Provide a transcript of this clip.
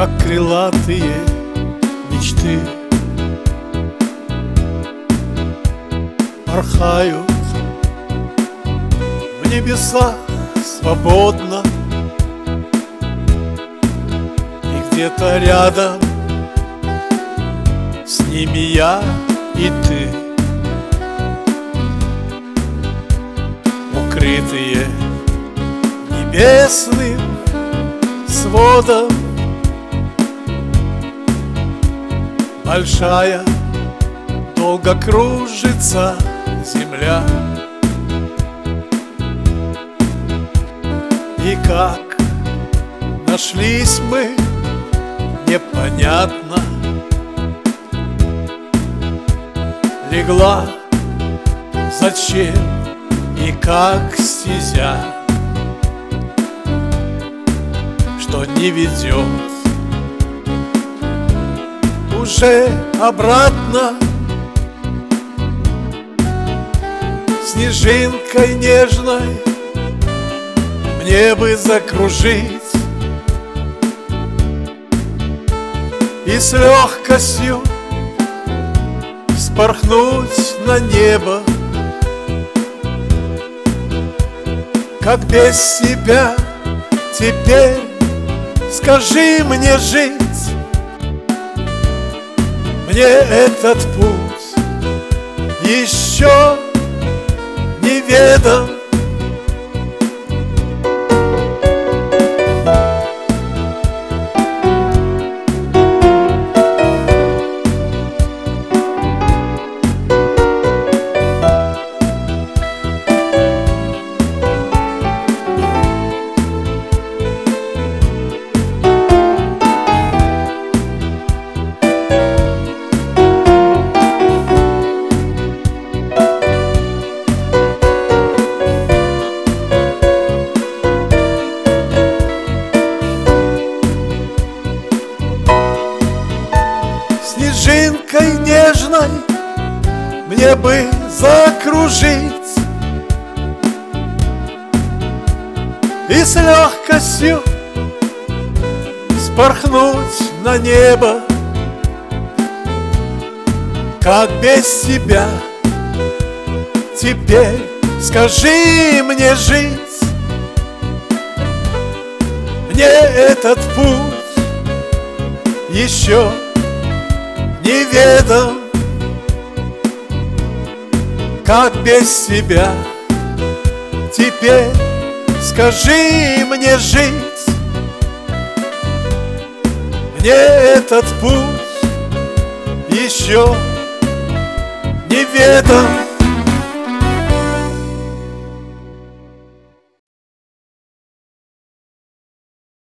как крылатые мечты, порхают в небесах свободно, и где-то рядом с ними я и ты, укрытые небесным сводом. Большая, долго кружится земля, и как нашлись мы, непонятно. Легла зачем и как стезя, что не ведет уже обратно. Снежинкой нежной мне бы закружить и с легкостью вспорхнуть на небо. Как без тебя теперь, скажи мне, жить? Мне этот путь еще неведом. Снежинкой нежной мне бы закружить и с легкостью спорхнуть на небо. Как без тебя теперь, скажи мне, жить? Мне этот путь еще неведом. Как без тебя теперь, скажи мне, жить? Мне этот путь еще неведом.